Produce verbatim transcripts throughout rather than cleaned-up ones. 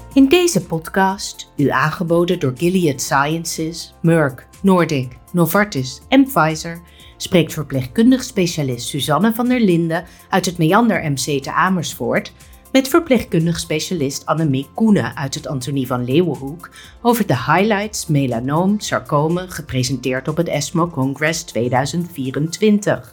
In deze podcast, u aangeboden door Gilead Sciences, Merck, Nordic, Novartis en Pfizer, spreekt verpleegkundig specialist Suzanne van der Linden uit het Meander M C te Amersfoort met verpleegkundig specialist Annemiek Koenen uit het Antonie van Leeuwenhoek over de highlights melanoom sarcomen gepresenteerd op het ESMO Congress tweeduizend vierentwintig.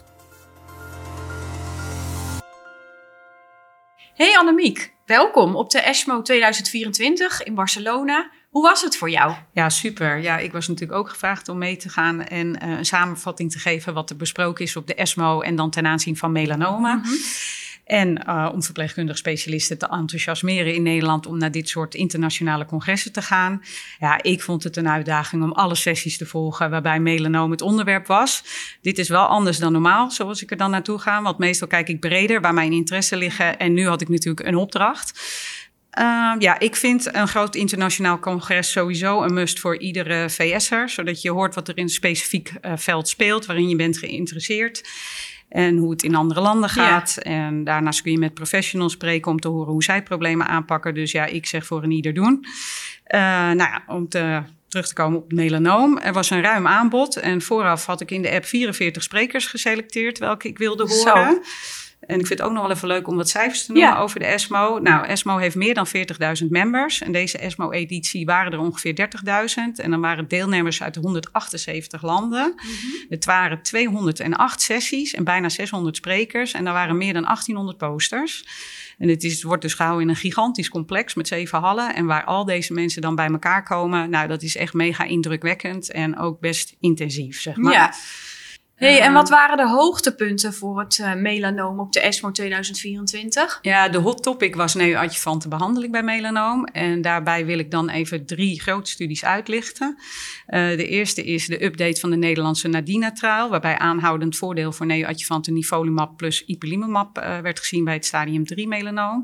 Hey Annemiek, welkom op de ESMO tweeduizend vierentwintig in Barcelona. Hoe was het voor jou? Ja, super. Ja, ik was natuurlijk ook gevraagd om mee te gaan en uh, een samenvatting te geven wat er besproken is op de ESMO en dan ten aanzien van melanoma. Mm-hmm. En uh, om verpleegkundig specialisten te enthousiasmeren in Nederland om naar dit soort internationale congressen te gaan. Ja, ik vond het een uitdaging om alle sessies te volgen waarbij melanoom het onderwerp was. Dit is wel anders dan normaal, zoals ik er dan naartoe ga. Want meestal kijk ik breder waar mijn interesse liggen. En nu had ik natuurlijk een opdracht. Uh, ja, ik vind een groot internationaal congres sowieso een must voor iedere V S'er. Zodat je hoort wat er in een specifiek uh, veld speelt, waarin je bent geïnteresseerd. En hoe het in andere landen gaat. Ja. En daarnaast kun je met professionals spreken om te horen hoe zij problemen aanpakken. Dus ja, ik zeg voor een ieder doen. Uh, nou ja, om te, terug te komen op het melanoom. Er was een ruim aanbod. En vooraf had ik in de app vierenveertig sprekers geselecteerd welke ik wilde horen. Zo. En ik vind het ook nog wel even leuk om wat cijfers te noemen ja. over de ESMO. Nou, ESMO heeft meer dan veertigduizend members. En deze ESMO-editie waren er ongeveer dertigduizend. En dan waren deelnemers uit honderdachtenzeventig landen. Mm-hmm. Het waren tweehonderdacht sessies en bijna zeshonderd sprekers. En er waren meer dan achttienhonderd posters. En het, is, het wordt dus gehouden in een gigantisch complex met zeven hallen. En waar al deze mensen dan bij elkaar komen. Nou, dat is echt mega indrukwekkend en ook best intensief, zeg maar. Ja. Hey, en wat waren de hoogtepunten voor het uh, melanoom op de ESMO tweeduizend vierentwintig? Ja, de hot topic was neoadjuvante behandeling bij melanoom. En daarbij wil ik dan even drie grote studies uitlichten. Uh, de eerste is de update van de Nederlandse NADINA-trial, waarbij aanhoudend voordeel voor neoadjuvante nivolumab plus ipilimumab uh, werd gezien bij het stadium drie melanoom.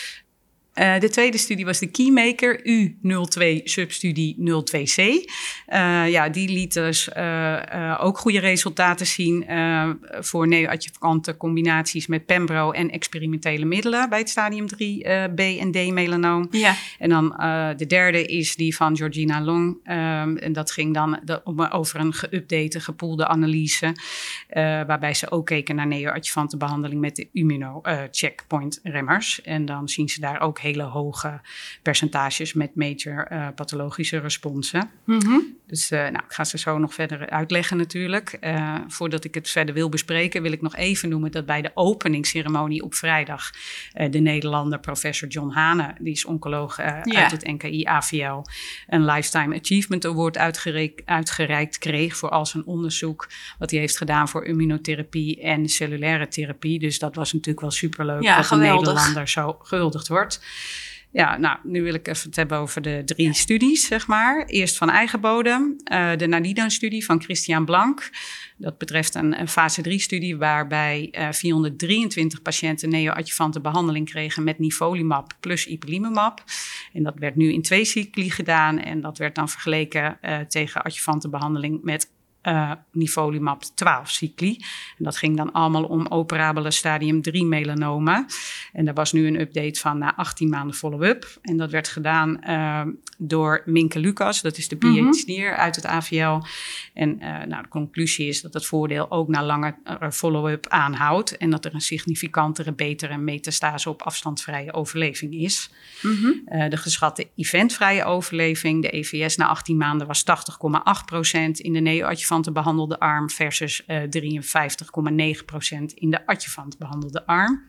Uh, de tweede studie was de Keymaker U nul twee substudie nul twee C. Uh, ja, die liet dus uh, uh, ook goede resultaten zien uh, voor neoadjuvante combinaties met pembro en experimentele middelen bij het stadium drie uh, B en D melanoom. Ja. En dan uh, de derde is die van Georgina Long. Um, en dat ging dan de, over een geüpdate, gepoolde analyse, uh, waarbij ze ook keken naar neoadjuvante behandeling met de immuno-checkpoint uh, remmers. En dan zien ze daar ook hele hoge percentages met major uh, pathologische responsen. Mm-hmm. Dus uh, nou, ik ga ze zo nog verder uitleggen natuurlijk. Uh, voordat ik het verder wil bespreken, wil ik nog even noemen dat bij de openingsceremonie op vrijdag uh, de Nederlander professor John Hane, die is oncoloog uh, ja. uit het N K I A V L, een Lifetime Achievement Award uitgereikt, uitgereikt kreeg voor al zijn onderzoek wat hij heeft gedaan voor immunotherapie en cellulaire therapie. Dus dat was natuurlijk wel superleuk ja, dat geweldig. Een Nederlander zo gehuldigd wordt. Ja, nou, nu wil ik even het hebben over de drie studies, zeg maar. Eerst van eigen bodem, uh, de NADINA-studie van Christian Blank. Dat betreft een, een fase drie studie waarbij uh, vierhonderddrieëntwintig patiënten neoadjuvante behandeling kregen met nivolumab plus ipilimumab. En dat werd nu in twee cycli gedaan en dat werd dan vergeleken uh, tegen adjuvante behandeling met Uh, nivolumab twaalf cycli. En dat ging dan allemaal om operabele stadium drie melanomen. En daar was nu een update van na achttien maanden follow-up. En dat werd gedaan uh, door Minke Lucas. Dat is de P H D'er mm-hmm. uit het A V L. En uh, nou, de conclusie is dat het voordeel ook na lange uh, follow-up aanhoudt. En dat er een significantere, betere metastase op afstandsvrije overleving is. Mm-hmm. Uh, de geschatte eventvrije overleving, de E V S na achttien maanden, was tachtig komma acht procent in de neoadjuvante behandelde arm versus uh, drieënvijftig komma negen procent in de adjuvant behandelde arm.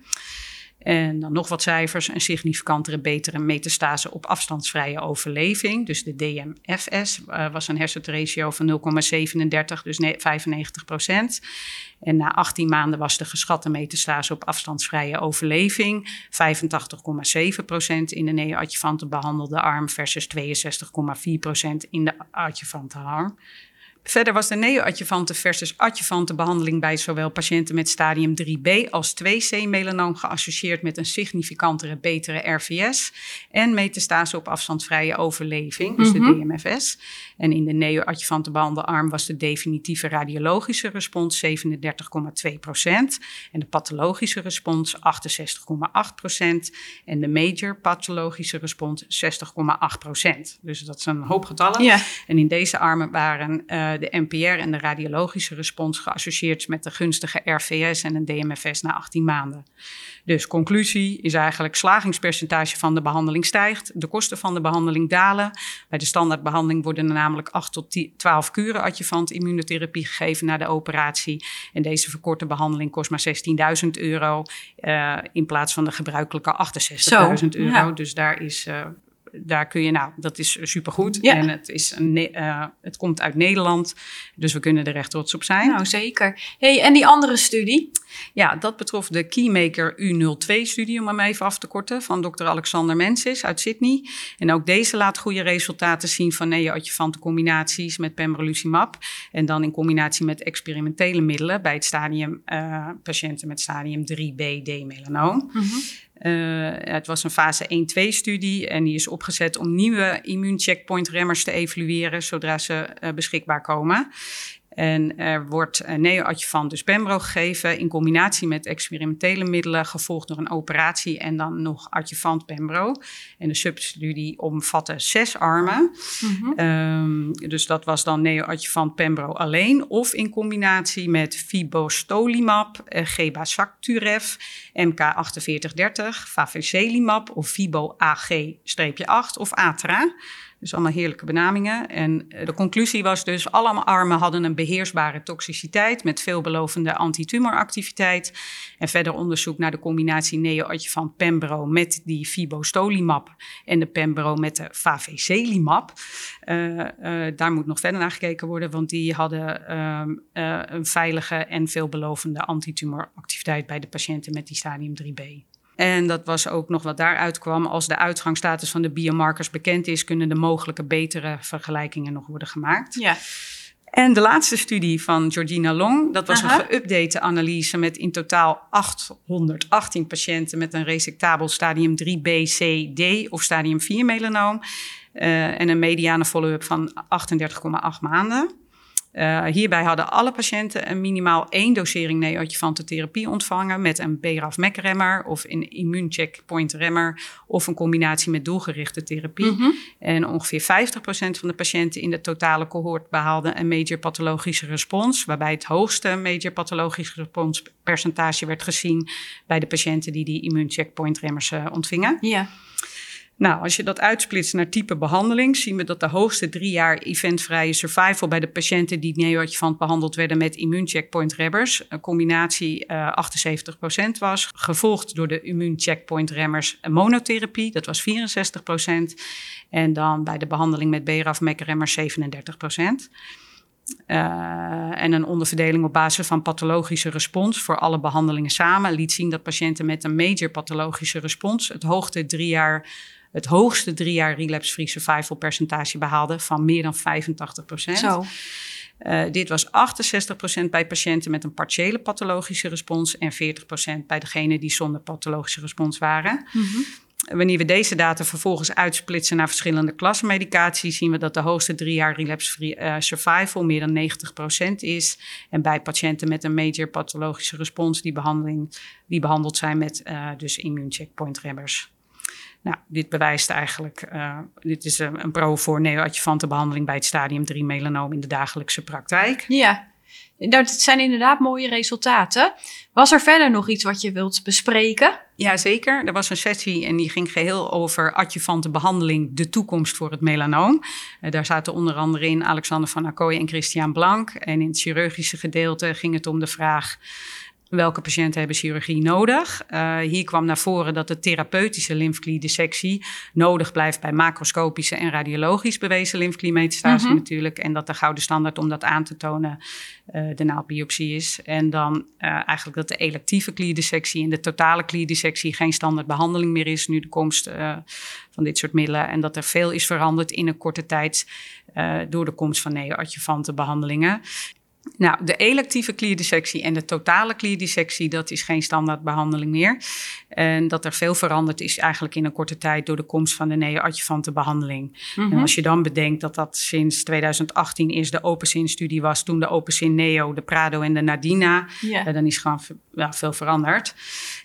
En dan nog wat cijfers. Een significantere, betere metastase op afstandsvrije overleving. Dus de D M F S uh, was een hazard ratio van nul komma zevenendertig, dus vijfennegentig procent. En na achttien maanden was de geschatte metastase op afstandsvrije overleving vijfentachtig komma zeven procent in de neoadjuvante behandelde arm versus tweeënzestig komma vier procent in de adjuvante arm. Verder was de neo-adjuvante versus adjuvante behandeling bij zowel patiënten met stadium drie B als twee C melanoom geassocieerd met een significantere, betere R V S en metastase op afstandsvrije overleving, dus mm-hmm. de D M F S. En in de neo-adjuvante behandelarm was de definitieve radiologische respons zevenendertig komma twee procent en de pathologische respons achtenzestig komma acht procent en de major pathologische respons zestig komma acht procent. Dus dat is een hoop getallen. Ja. En in deze armen waren uh, de N P R en de radiologische respons geassocieerd met de gunstige R V S en een D M F S na achttien maanden. Dus conclusie is eigenlijk slagingspercentage van de behandeling stijgt, de kosten van de behandeling dalen. Bij de standaardbehandeling worden er namelijk acht tot twaalf kuren adjuvant immunotherapie gegeven na de operatie. En deze verkorte behandeling kost maar zestienduizend euro uh, in plaats van de gebruikelijke achtenzestigduizend euro. Ja. Dus daar is... Uh, Daar kun je, nou, dat is supergoed. Ja. En het, is een, uh, het komt uit Nederland, dus we kunnen er echt trots op zijn. Nou, zeker. Hey, en die andere studie? Ja, dat betrof de Keymaker U nul twee-studie, om hem even af te korten, van dokter Alexander Mensis uit Sydney. En ook deze laat goede resultaten zien van neo-adjuvante combinaties met pembrolizumab. En dan in combinatie met experimentele middelen bij het stadium uh, patiënten met stadium drie B D-melanoom. Mm-hmm. Uh, het was een fase één twee studie en die is opgezet om nieuwe immuuncheckpoint-remmers te evalueren zodra ze uh, beschikbaar komen. En er wordt uh, neo-adjuvant dus pembro gegeven in combinatie met experimentele middelen, gevolgd door een operatie en dan nog adjuvant pembro. En de substudie omvatte zes armen. Mm-hmm. Um, dus dat was dan neo-adjuvant pembro alleen of in combinatie met vibostolimab, uh, gebazakturef, M K achtenveertig dertig, favezelimab of vibo A G acht of Atra. Dus allemaal heerlijke benamingen. En de conclusie was dus, alle armen hadden een beheersbare toxiciteit met veelbelovende antitumoractiviteit. En verder onderzoek naar de combinatie neo-adjuvant pembro met die vibostolimab en de pembro met de favezelimab. Uh, uh, daar moet nog verder naar gekeken worden, want die hadden uh, uh, een veilige en veelbelovende antitumoractiviteit bij de patiënten met die stadium drie B. En dat was ook nog wat daaruit kwam. Als de uitgangsstatus van de biomarkers bekend is, kunnen de mogelijke betere vergelijkingen nog worden gemaakt. Ja. En de laatste studie van Georgina Long, dat was Aha. een geüpdate analyse met in totaal achthonderdachttien patiënten met een resectabel stadium drie B, C, D of stadium vier melanoom. Uh, en een mediane follow-up van achtendertig komma acht maanden. Uh, hierbij hadden alle patiënten een minimaal één dosering neo-adjuvante therapie ontvangen met een B R A F-MEK-remmer of een immuuncheckpoint-remmer of een combinatie met doelgerichte therapie. Mm-hmm. En ongeveer vijftig procent van de patiënten in de totale cohort behaalden een major pathologische respons, waarbij het hoogste major pathologische responspercentage werd gezien bij de patiënten die die immuuncheckpoint-remmers uh, ontvingen. Ja. Nou, als je dat uitsplitst naar type behandeling, zien we dat de hoogste drie jaar eventvrije survival bij de patiënten die neo-adjuvant behandeld werden met immuuncheckpoint-remmers, een combinatie uh, achtenzeventig procent was, gevolgd door de immuuncheckpoint-remmers monotherapie, dat was vierenzestig procent, en dan bij de behandeling met B R A F-MEK-remmers zevenendertig procent. Uh, en een onderverdeling op basis van pathologische respons voor alle behandelingen samen liet zien dat patiënten met een major pathologische respons het hoogste drie jaar het hoogste drie jaar relapse-free survival percentage behaalde van meer dan vijfentachtig procent. Zo. Uh, dit was achtenzestig procent bij patiënten met een partiële pathologische respons en veertig procent bij degenen die zonder pathologische respons waren. Mm-hmm. Wanneer we deze data vervolgens uitsplitsen naar verschillende klassen medicatie, zien we dat de hoogste drie jaar relapse-free uh, survival meer dan negentig procent is. En bij patiënten met een major pathologische respons die, behandeling, die behandeld zijn met uh, dus immuuncheckpoint-remmers. Nou, dit bewijst eigenlijk, uh, dit is een, een pro voor neo-adjuvante behandeling bij het stadium drie melanoom in de dagelijkse praktijk. Ja, dat zijn inderdaad mooie resultaten. Was er verder nog iets wat je wilt bespreken? Ja, zeker. Er was een sessie en die ging geheel over adjuvante behandeling, de toekomst voor het melanoom. Uh, daar zaten onder andere in Alexander van Acooy en Christian Blank. En in het chirurgische gedeelte ging het om de vraag, welke patiënten hebben chirurgie nodig. Uh, hier kwam naar voren dat de therapeutische lymfekliedissectie nodig blijft bij macroscopische en radiologisch bewezen lymfekliemetastasen mm-hmm. natuurlijk. En dat de gouden standaard om dat aan te tonen uh, de naaldbiopsie is. En dan uh, eigenlijk dat de electieve klierdissectie en de totale klierdissectie geen standaard behandeling meer is nu de komst uh, van dit soort middelen. En dat er veel is veranderd in een korte tijd uh, door de komst van neo-adjuvante behandelingen. Nou, de electieve klierdissectie en de totale klierdissectie, dat is geen standaardbehandeling meer. En dat er veel veranderd is eigenlijk in een korte tijd door de komst van de neo-adjuvante behandeling. Mm-hmm. En als je dan bedenkt dat dat sinds tweeduizend achttien eerst de OpenSyn-studie was, toen de OpenSyn Neo, de Prado en de Nadina, yeah. uh, dan is gewoon ja, veel veranderd.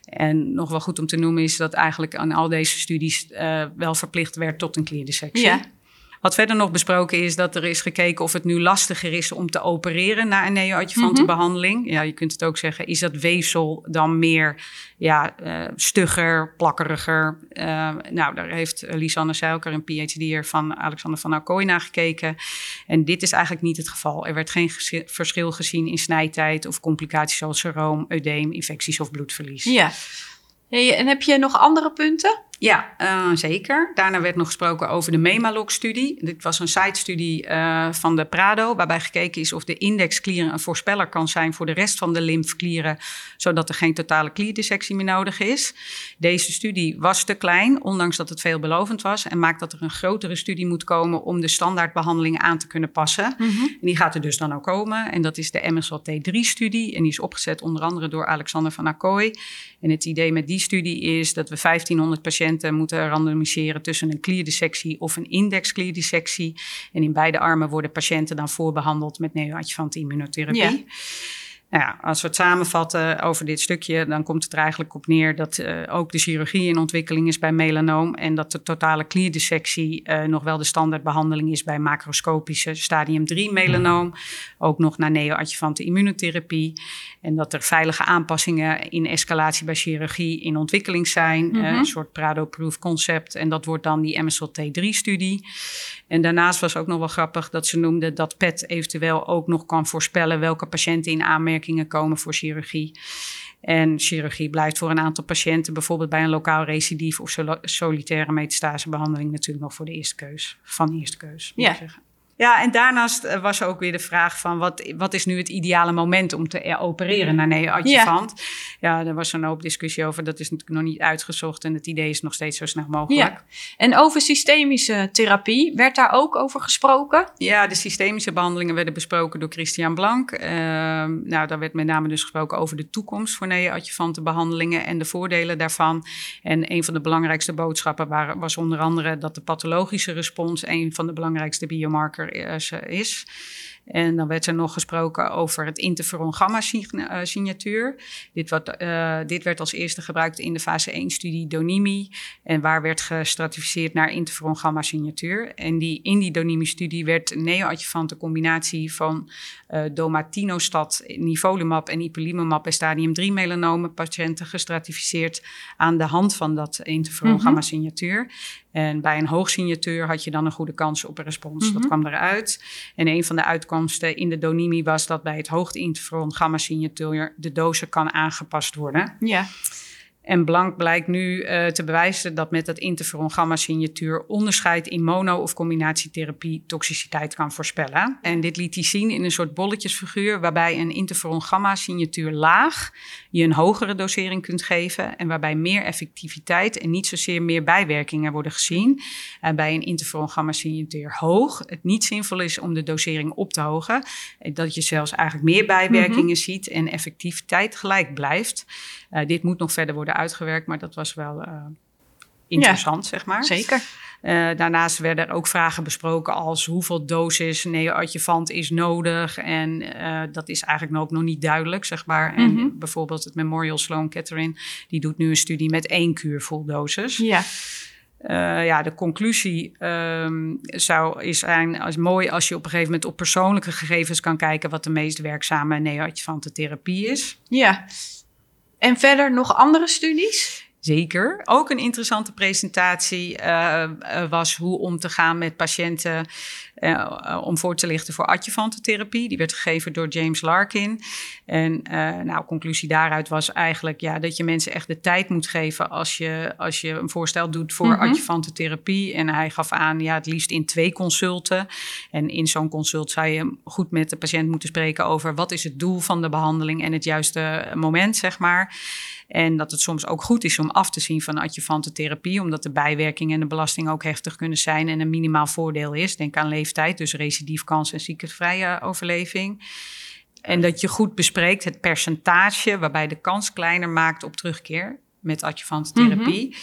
En nog wel goed om te noemen is dat eigenlijk aan al deze studies uh, wel verplicht werd tot een klierdissectie. Yeah. Wat verder nog besproken is dat er is gekeken of het nu lastiger is om te opereren na een neo-adjuvante mm-hmm. behandeling. Ja, je kunt het ook zeggen, is dat weefsel dan meer ja, uh, stugger, plakkeriger? Uh, nou, daar heeft Lisanne Zijlker, een P H D'er van Alexander van Acquoy, naar gekeken. En dit is eigenlijk niet het geval. Er werd geen ges- verschil gezien in snijtijd of complicaties zoals seroom, eudeem, infecties of bloedverlies. Ja. Hey, en heb je nog andere punten? Ja, uh, zeker. Daarna werd nog gesproken over de MEMALOG-studie. Dit was een side-studie uh, van de Prado, waarbij gekeken is of de indexklieren een voorspeller kan zijn voor de rest van de lymfeklieren, zodat er geen totale klierdissectie meer nodig is. Deze studie was te klein, ondanks dat het veelbelovend was, en maakt dat er een grotere studie moet komen om de standaardbehandelingen aan te kunnen passen. Mm-hmm. En die gaat er dus dan ook komen. En dat is de M S L T drie studie. En die is opgezet onder andere door Alexander van Acquoy. En het idee met die studie is dat we vijftienhonderd patiënten moeten randomiseren tussen een klierdissectie of een indexklierdissectie. En in beide armen worden patiënten dan voorbehandeld met neo-adjuvante immunotherapie. Ja. Nou ja, als we het samenvatten over dit stukje, dan komt het er eigenlijk op neer dat uh, ook de chirurgie in ontwikkeling is bij melanoom en dat de totale klierdissectie uh, nog wel de standaardbehandeling is bij macroscopische stadium drie melanoom, ook nog naar neo-adjuvante immunotherapie. En dat er veilige aanpassingen in escalatie bij chirurgie in ontwikkeling zijn, mm-hmm. uh, een soort Prado-proof concept. En dat wordt dan die M S L T drie studie. En daarnaast was ook nog wel grappig dat ze noemden dat P E T eventueel ook nog kan voorspellen welke patiënten in aanmerkingen komen voor chirurgie. En chirurgie blijft voor een aantal patiënten, bijvoorbeeld bij een lokaal recidief of sol- solitaire metastasebehandeling, natuurlijk nog voor de eerste keus, van eerste keus, moet ja. ik zeggen. Ja, en daarnaast was er ook weer de vraag van wat, wat is nu het ideale moment om te opereren naar neo-adjuvant? Ja. ja, er was een hoop discussie over. Dat is natuurlijk nog niet uitgezocht en het idee is nog steeds zo snel mogelijk. Ja. En over systemische therapie, werd daar ook over gesproken? Ja, de systemische behandelingen werden besproken door Christian Blank. Uh, nou, daar werd met name dus gesproken over de toekomst voor neo-adjuvante behandelingen en de voordelen daarvan. En een van de belangrijkste boodschappen waren, was onder andere dat de pathologische respons een van de belangrijkste biomarker is. En dan werd er nog gesproken over het interferon-gamma-signatuur. Dit, uh, dit werd als eerste gebruikt in de fase één-studie DONIMI. En waar werd gestratificeerd naar interferon-gamma-signatuur. En die, in die DONIMI-studie werd een neo-adjuvante combinatie van uh, domatinostat, nivolumab en ipilimumab bij stadium drie melanomen patiënten gestratificeerd aan de hand van dat interferon-gamma-signatuur. Mm-hmm. En bij een hoog signatuur had je dan een goede kans op een respons. Mm-hmm. Dat kwam eruit. En een van de uitkomsten in de DONIMI was dat bij het hoogte interferon-gamma-signatuur de dose kan aangepast worden. Ja. En Blank blijkt nu uh, te bewijzen dat met dat interferon-gamma-signatuur onderscheid in mono- of combinatietherapie toxiciteit kan voorspellen. En dit liet hij zien in een soort bolletjesfiguur waarbij een interferon-gamma-signatuur laag je een hogere dosering kunt geven en waarbij meer effectiviteit en niet zozeer meer bijwerkingen worden gezien. En bij een interferon-gamma-signatuur hoog het niet zinvol is om de dosering op te hogen. Dat je zelfs eigenlijk meer bijwerkingen mm-hmm. ziet en effectiviteit gelijk blijft. Uh, dit moet nog verder worden uitgewerkt, maar dat was wel uh, interessant, ja, zeg maar. Zeker. Uh, daarnaast werden er ook vragen besproken als hoeveel dosis neo-adjuvant is nodig. En uh, dat is eigenlijk ook nog niet duidelijk, zeg maar. Mm-hmm. En bijvoorbeeld het Memorial Sloan Kettering, die doet nu een studie met één kuur vol dosis. Ja. Uh, ja, de conclusie um, zou is zijn als mooi als je op een gegeven moment op persoonlijke gegevens kan kijken wat de meest werkzame neo-adjuvante therapie is. Ja. En verder nog andere studies? Zeker. Ook een interessante presentatie uh, uh, was hoe om te gaan met patiënten Uh, om voor te lichten voor adjuvantentherapie. Die werd gegeven door James Larkin. En uh, nou, conclusie daaruit was eigenlijk ja, dat je mensen echt de tijd moet geven als je, als je een voorstel doet voor mm-hmm. adjuvantentherapie. En hij gaf aan, ja, het liefst in twee consulten. En in zo'n consult zou je goed met de patiënt moeten spreken over wat is het doel van de behandeling en het juiste moment, zeg maar. En dat het soms ook goed is om af te zien van adjuvantentherapie, omdat de bijwerkingen en de belasting ook heftig kunnen zijn en een minimaal voordeel is. Denk aan leeftijd, dus recidiefkans en ziektevrije overleving. En dat je goed bespreekt het percentage waarbij de kans kleiner maakt op terugkeer met adjuvantentherapie. Mm-hmm.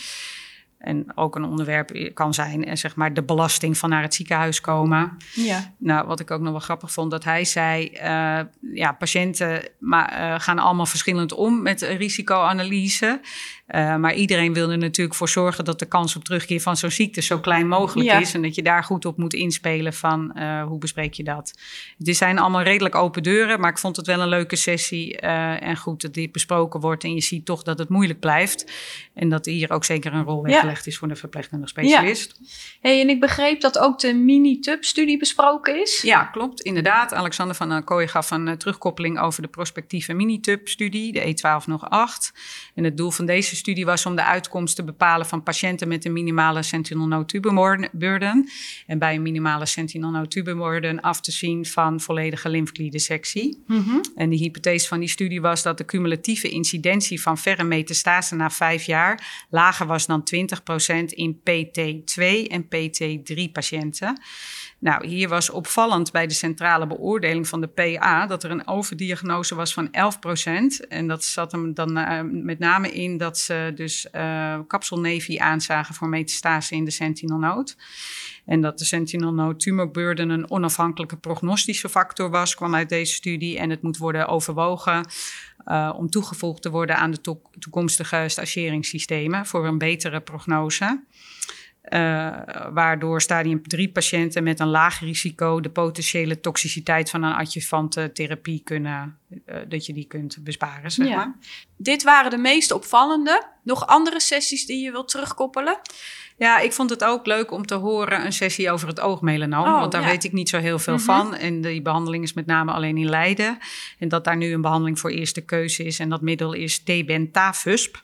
En ook een onderwerp kan zijn, zeg maar, de belasting van naar het ziekenhuis komen. Ja. Nou, wat ik ook nog wel grappig vond, dat hij zei, uh, ja, patiënten maar, uh, gaan allemaal verschillend om met risicoanalyse. Uh, maar iedereen wil er natuurlijk voor zorgen dat de kans op terugkeer van zo'n ziekte zo klein mogelijk ja. is. En dat je daar goed op moet inspelen van uh, hoe bespreek je dat. Dit zijn allemaal redelijk open deuren, maar ik vond het wel een leuke sessie. Uh, en goed dat dit besproken wordt en je ziet toch dat het moeilijk blijft. En dat hier ook zeker een rol weggelegd ja. is voor de verpleegkundige specialist. Ja. Hey, en ik begreep dat ook de mini-tub-studie besproken is. Ja, klopt. Inderdaad. Alexander van der Kooij gaf een uh, terugkoppeling over de prospectieve mini-tub-studie, de E twaalf nul acht. En het doel van deze studie was om de uitkomst te bepalen van patiënten met een minimale sentinel node tumor burden. En bij een minimale sentinel node tumor burden af te zien van volledige lymfekliedissectie. Mm-hmm. En de hypothese van die studie was dat de cumulatieve incidentie van verre metastase na vijf jaar lager was dan twintig procent in P T twee en P T drie patiënten. Nou, hier was opvallend bij de centrale beoordeling van de P A dat er een overdiagnose was van elf procent. En dat zat hem dan uh, met name in dat ze dus uh, kapselnevi aanzagen voor metastase in de sentinel node. En dat de sentinel node tumor burden een onafhankelijke prognostische factor was, kwam uit deze studie. En het moet worden overwogen uh, om toegevoegd te worden aan de to- toekomstige stageringssystemen voor een betere prognose. Uh, waardoor stadium drie patiënten met een laag risico de potentiële toxiciteit van een adjuvante therapie kunnen, uh, dat je die kunt besparen, zeg ja. maar. Dit waren de meest opvallende. Nog andere sessies die je wilt terugkoppelen? Ja, ik vond het ook leuk om te horen een sessie over het oogmelanoom. Oh, want daar ja. weet ik niet zo heel veel mm-hmm. van. En die behandeling is met name alleen in Leiden. En dat daar nu een behandeling voor eerste keuze is. En dat middel is tebentafusp.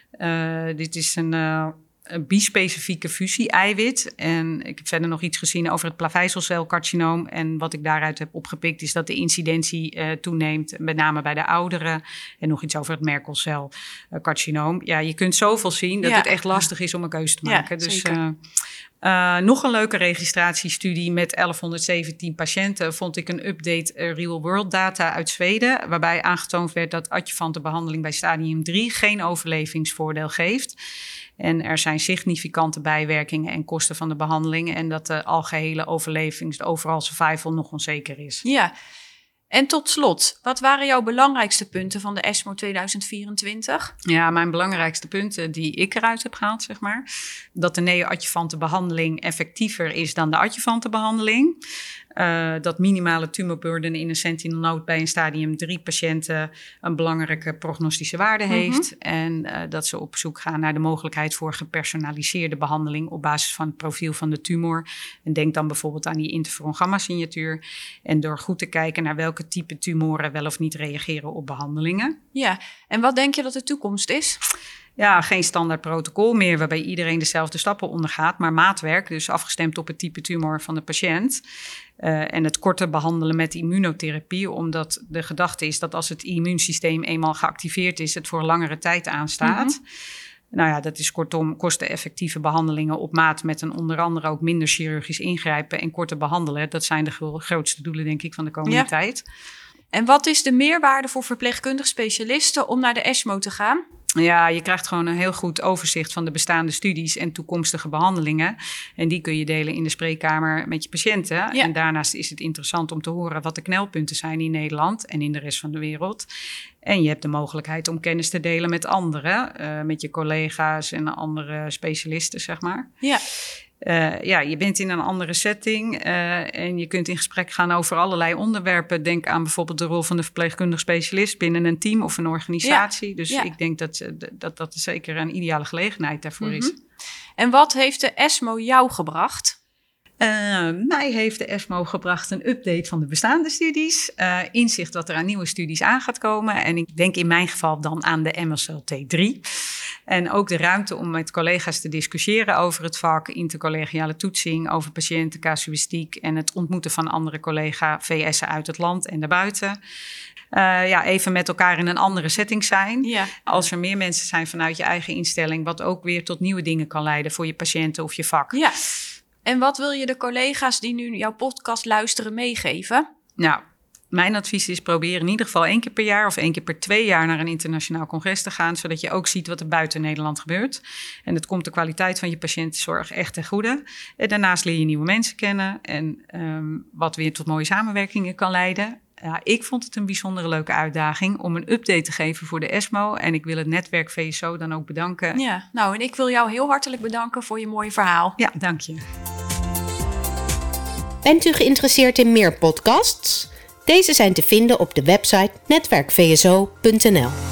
Uh, dit is een... Uh, een bispecifieke fusie-eiwit. En ik heb verder nog iets gezien over het plaveisselcelcarcinoom. En wat ik daaruit heb opgepikt is dat de incidentie uh, toeneemt, met name bij de ouderen. En nog iets over het Merkelcelcarcinoom. Ja, je kunt zoveel zien dat ja. het echt lastig is om een keuze te maken. Ja, dus uh, uh, nog een leuke registratiestudie met elfhonderdzeventien patiënten vond ik een update uh, real-world data uit Zweden, waarbij aangetoond werd dat adjuvante behandeling bij stadium drie geen overlevingsvoordeel geeft. En er zijn significante bijwerkingen en kosten van de behandeling. En dat de algehele overlevings, de overal survival nog onzeker is. Ja, en tot slot, wat waren jouw belangrijkste punten van de ESMO tweeduizend vierentwintig? Ja, mijn belangrijkste punten die ik eruit heb gehaald, zeg maar. Dat de neo-adjuvante behandeling effectiever is dan de adjuvante behandeling. Uh, dat minimale tumorburden in een sentinel node bij een stadium drie patiënten een belangrijke prognostische waarde heeft. Mm-hmm. En uh, dat ze op zoek gaan naar de mogelijkheid voor gepersonaliseerde behandeling op basis van het profiel van de tumor. En denk dan bijvoorbeeld aan die interferon gamma signatuur. En door goed te kijken naar welke type tumoren wel of niet reageren op behandelingen. Ja, en wat denk je dat de toekomst is? Ja, geen standaard protocol meer waarbij iedereen dezelfde stappen ondergaat, maar maatwerk, dus afgestemd op het type tumor van de patiënt. Uh, en het korter behandelen met immunotherapie, omdat de gedachte is dat als het immuunsysteem eenmaal geactiveerd is, het voor langere tijd aanstaat. Mm-hmm. Nou ja, dat is kortom kosteneffectieve behandelingen op maat met een onder andere ook minder chirurgisch ingrijpen en korter behandelen. Dat zijn de gro- grootste doelen, denk ik, van de komende ja. tijd. En wat is de meerwaarde voor verpleegkundig specialisten om naar de ESMO te gaan? Ja, je krijgt gewoon een heel goed overzicht van de bestaande studies en toekomstige behandelingen. En die kun je delen in de spreekkamer met je patiënten. Ja. En daarnaast is het interessant om te horen wat de knelpunten zijn in Nederland en in de rest van de wereld. En je hebt de mogelijkheid om kennis te delen met anderen, uh, met je collega's en andere specialisten, zeg maar. Ja. Uh, ja, je bent in een andere setting uh, en je kunt in gesprek gaan over allerlei onderwerpen. Denk aan bijvoorbeeld de rol van de verpleegkundig specialist binnen een team of een organisatie. Ja, dus ja. ik denk dat, dat dat zeker een ideale gelegenheid daarvoor mm-hmm. is. En wat heeft de ESMO jou gebracht? Uh, mij heeft de ESMO gebracht een update van de bestaande studies. Uh, inzicht wat er aan nieuwe studies aan gaat komen. En ik denk in mijn geval dan aan de M S L T drie. En ook de ruimte om met collega's te discussiëren over het vak, intercollegiale toetsing, over patiëntencasuïstiek en het ontmoeten van andere collega-V S'en uit het land en daarbuiten. Uh, ja, even met elkaar in een andere setting zijn. Ja. Als er meer mensen zijn vanuit je eigen instelling, wat ook weer tot nieuwe dingen kan leiden voor je patiënten of je vak. Ja. En wat wil je de collega's die nu jouw podcast luisteren meegeven? Nou, mijn advies is probeer in ieder geval één keer per jaar of één keer per twee jaar naar een internationaal congres te gaan, zodat je ook ziet wat er buiten Nederland gebeurt. En dat komt de kwaliteit van je patiëntenzorg echt ten goede. En daarnaast leer je nieuwe mensen kennen en um, wat weer tot mooie samenwerkingen kan leiden. Ja, ik vond het een bijzondere leuke uitdaging om een update te geven voor de ESMO. En ik wil het netwerk V S O dan ook bedanken. Ja, nou en ik wil jou heel hartelijk bedanken voor je mooie verhaal. Ja, dank je. Bent u geïnteresseerd in meer podcasts? Deze zijn te vinden op de website netwerk v s o punt n l.